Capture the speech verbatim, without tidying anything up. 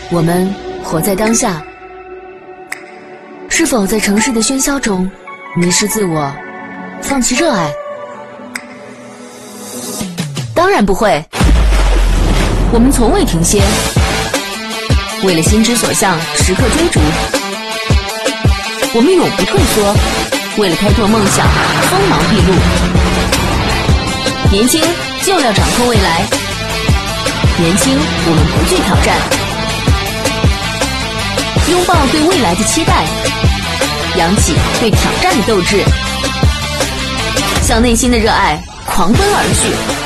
我们活在当下，是否在城市的喧嚣中迷失自我，放弃热爱？当然不会，我们从未停歇，为了心之所向，时刻追逐。我们永不退缩，为了开拓梦想，锋芒毕露。年轻就要掌控未来，年轻我们不惧挑战，拥抱对未来的期待，扬起对挑战的斗志，向内心的热爱狂奔而去。